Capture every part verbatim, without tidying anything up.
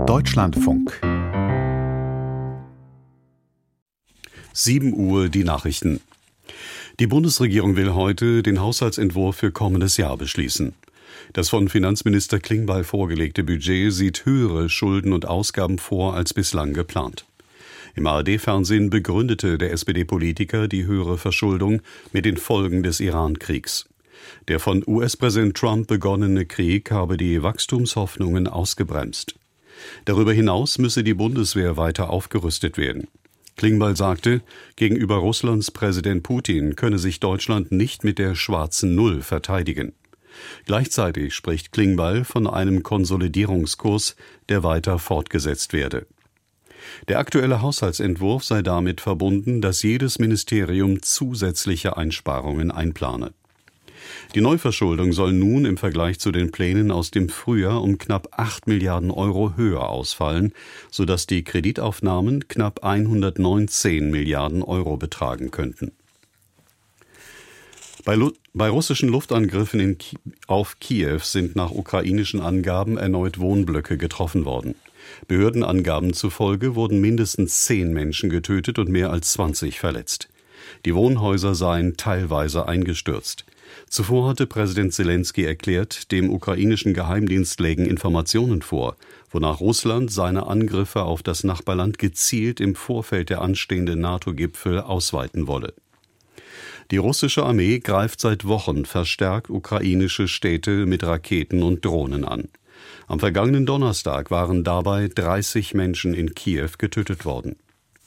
Deutschlandfunk. sieben Uhr die Nachrichten. Die Bundesregierung will heute den Haushaltsentwurf für kommendes Jahr beschließen. Das von Finanzminister Klingbeil vorgelegte Budget sieht höhere Schulden und Ausgaben vor als bislang geplant. Im A R D-Fernsehen begründete der S P D-Politiker die höhere Verschuldung mit den Folgen des Iran-Kriegs. Der von U S-Präsident Trump begonnene Krieg habe die Wachstumshoffnungen ausgebremst. Darüber hinaus müsse die Bundeswehr weiter aufgerüstet werden. Klingbeil sagte, gegenüber Russlands Präsident Putin könne sich Deutschland nicht mit der schwarzen Null verteidigen. Gleichzeitig spricht Klingbeil von einem Konsolidierungskurs, der weiter fortgesetzt werde. Der aktuelle Haushaltsentwurf sei damit verbunden, dass jedes Ministerium zusätzliche Einsparungen einplane. Die Neuverschuldung soll nun im Vergleich zu den Plänen aus dem Frühjahr um knapp acht Milliarden Euro höher ausfallen, sodass die Kreditaufnahmen knapp hundertneunzehn Milliarden Euro betragen könnten. Bei, Lu- bei russischen Luftangriffen in Ki- auf Kiew sind nach ukrainischen Angaben erneut Wohnblöcke getroffen worden. Behördenangaben zufolge wurden mindestens zehn Menschen getötet und mehr als zwanzig verletzt. Die Wohnhäuser seien teilweise eingestürzt. Zuvor hatte Präsident Selenskyj erklärt, dem ukrainischen Geheimdienst lägen Informationen vor, wonach Russland seine Angriffe auf das Nachbarland gezielt im Vorfeld der anstehenden NATO-Gipfel ausweiten wolle. Die russische Armee greift seit Wochen verstärkt ukrainische Städte mit Raketen und Drohnen an. Am vergangenen Donnerstag waren dabei dreißig Menschen in Kiew getötet worden.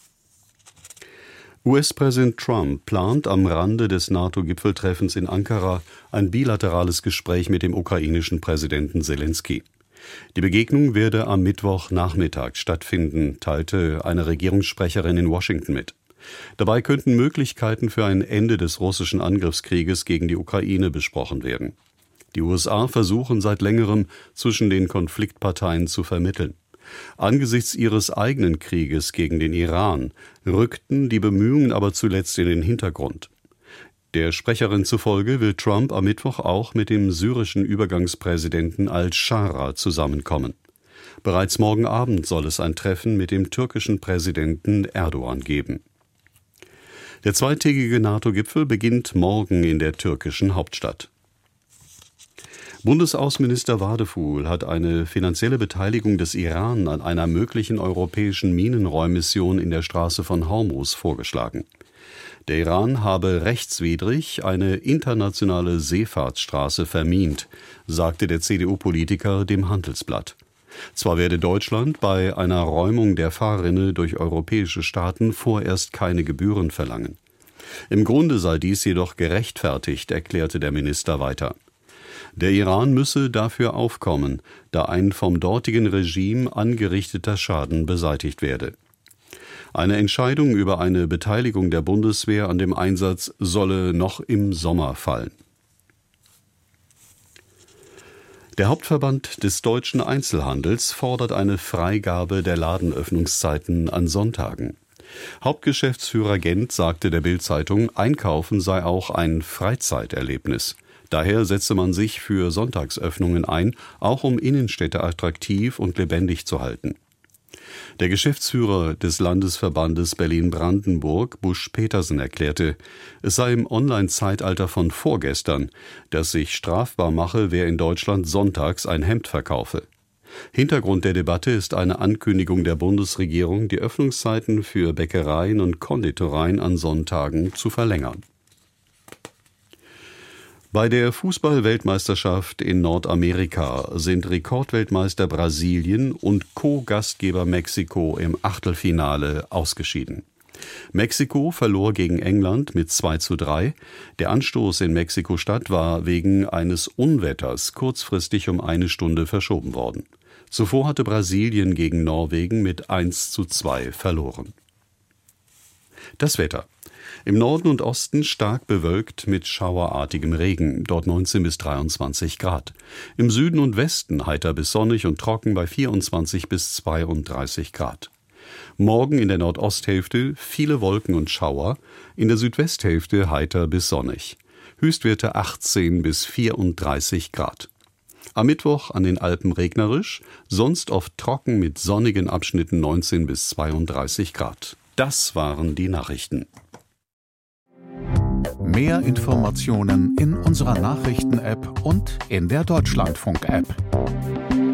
U S-Präsident Trump plant am Rande des NATO-Gipfeltreffens in Ankara ein bilaterales Gespräch mit dem ukrainischen Präsidenten Selenskyj. Die Begegnung werde am Mittwochnachmittag stattfinden, teilte eine Regierungssprecherin in Washington mit. Dabei könnten Möglichkeiten für ein Ende des russischen Angriffskrieges gegen die Ukraine besprochen werden. Die U S A versuchen seit längerem, zwischen den Konfliktparteien zu vermitteln. Angesichts ihres eigenen Krieges gegen den Iran rückten die Bemühungen aber zuletzt in den Hintergrund. Der Sprecherin zufolge will Trump am Mittwoch auch mit dem syrischen Übergangspräsidenten al-Shara zusammenkommen. Bereits morgen Abend soll es ein Treffen mit dem türkischen Präsidenten Erdogan geben. Der zweitägige NATO-Gipfel beginnt morgen in der türkischen Hauptstadt. Bundesaußenminister Wadefuhl hat eine finanzielle Beteiligung des Iran an einer möglichen europäischen Minenräummission in der Straße von Hormuz vorgeschlagen. Der Iran habe rechtswidrig eine internationale Seefahrtsstraße vermint, sagte der C D U-Politiker dem Handelsblatt. Zwar werde Deutschland bei einer Räumung der Fahrrinne durch europäische Staaten vorerst keine Gebühren verlangen. Im Grunde sei dies jedoch gerechtfertigt, erklärte der Minister weiter. Der Iran müsse dafür aufkommen, da ein vom dortigen Regime angerichteter Schaden beseitigt werde. Eine Entscheidung über eine Beteiligung der Bundeswehr an dem Einsatz solle noch im Sommer fallen. Der Hauptverband des deutschen Einzelhandels fordert eine Freigabe der Ladenöffnungszeiten an Sonntagen. Hauptgeschäftsführer Gent sagte der Bild-Zeitung, Einkaufen sei auch ein Freizeiterlebnis. Daher setze man sich für Sonntagsöffnungen ein, auch um Innenstädte attraktiv und lebendig zu halten. Der Geschäftsführer des Landesverbandes Berlin-Brandenburg, Busch Petersen, erklärte, es sei im Online-Zeitalter von vorgestern, dass sich strafbar mache, wer in Deutschland sonntags ein Hemd verkaufe. Hintergrund der Debatte ist eine Ankündigung der Bundesregierung, die Öffnungszeiten für Bäckereien und Konditoreien an Sonntagen zu verlängern. Bei der Fußball-Weltmeisterschaft in Nordamerika sind Rekordweltmeister Brasilien und Co-Gastgeber Mexiko im Achtelfinale ausgeschieden. Mexiko verlor gegen England mit zwei zu drei. Der Anstoß in Mexiko-Stadt war wegen eines Unwetters kurzfristig um eine Stunde verschoben worden. Zuvor hatte Brasilien gegen Norwegen mit eins zu zwei verloren. Das Wetter. Im Norden und Osten stark bewölkt mit schauerartigem Regen, dort neunzehn bis dreiundzwanzig Grad. Im Süden und Westen heiter bis sonnig und trocken bei vierundzwanzig bis zweiunddreißig Grad. Morgen in der Nordosthälfte viele Wolken und Schauer, in der Südwesthälfte heiter bis sonnig. Höchstwerte achtzehn bis vierunddreißig Grad. Am Mittwoch an den Alpen regnerisch, sonst oft trocken mit sonnigen Abschnitten neunzehn bis zweiunddreißig Grad. Das waren die Nachrichten. Mehr Informationen in unserer Nachrichten-App und in der Deutschlandfunk-App.